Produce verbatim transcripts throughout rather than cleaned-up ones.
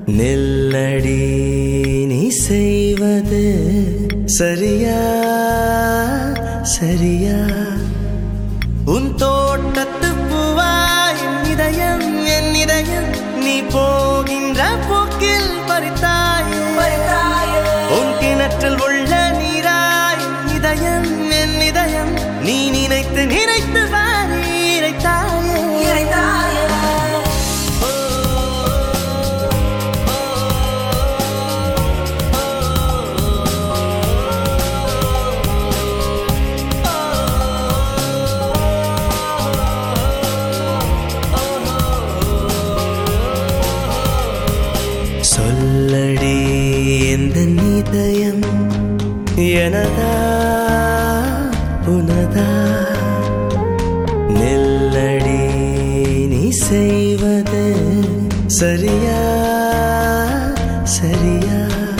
நில்லடி நீ செய்வது சரியா சரியா உன் தோட்டத்து பூவாய் என் இதயம் என் இதயம் நீ போகின்ற போக்கில் பறித்தாயே உன் கிணற்றில் உள்ள நீராய் இதயம் என் இதயம் நீ நினைத்து நினைத்து வாரி இறைத்தாயே இறைத்தாயே சொல்லடி எந்த இதயம் எனதா உனதா நில்லடி நீ செய்வது சரியா சரியா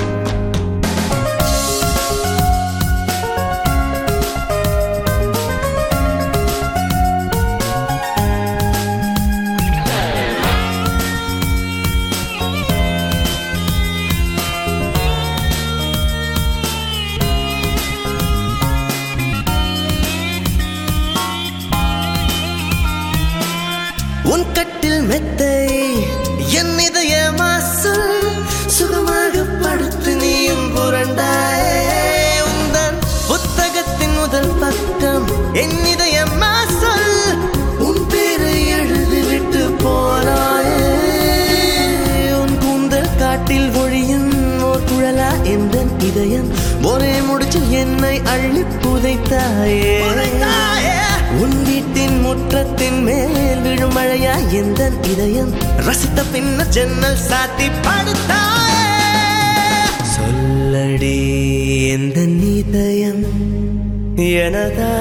உன் கட்டில் மெத்தை என் இதய மாசல் சுகமாக படுத்து நீயும் புரண்டாயே உந்தன் புத்தகத்தின் முதல் பக்கம் என் இதய மாசல் உன் பேரை எழுதிவிட்டு போனாயே உன் கூந்தல் காட்டில் ஒழியும் ஓர் குழலா எந்த இதயம் ஒரே முடிச்சில் என்னை அள்ளி புதைத்தாயே உன் வீட்டின் முற்றத்தின் மேல் விழும் மழையா எந்த இதயம் ரசித்த பின்ன ஜன்னல் சாத்தி படுத்தாயே சொல்லடி எந்த இதயம் எனதா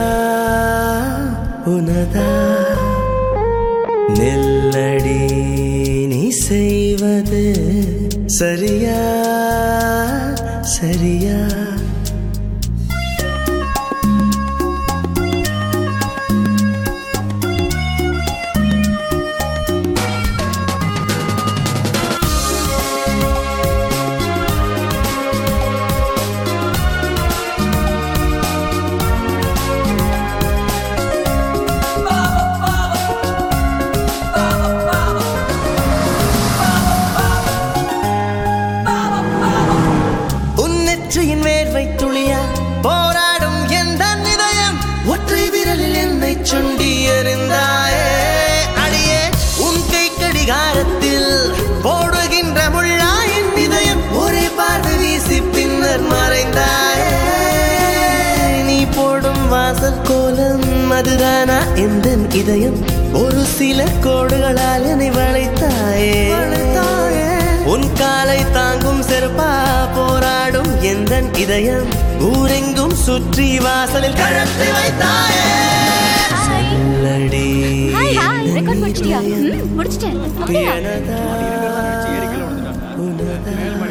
உனதா நில்லடி நீ செய்வது சரியா சரியா வேர்வை துளியா போராடும் எந்த இதயம் ஒற்றை விரலில் என்னை சுண்டி எறிந்தாயே அடியே உன் கை கடிகாரத்தில் போடுகின்ற முள்ளாயின் இதயம் ஒரே பார்வை வீசி பின்னர் மறைந்தாயே நீ போடும் வாசல் கோலம் மதுரானா எந்த இதயம் ஒரு சில கோடுகளால் என்னை வளைத்தாயே உன் காலை தாங்கும் செருப்பா போராடும் எந்த இதயம் ஊரெங்கும் சுற்றி வாசலில் கழற்றி வைத்தாயே சொல்லடி எனதா உனதா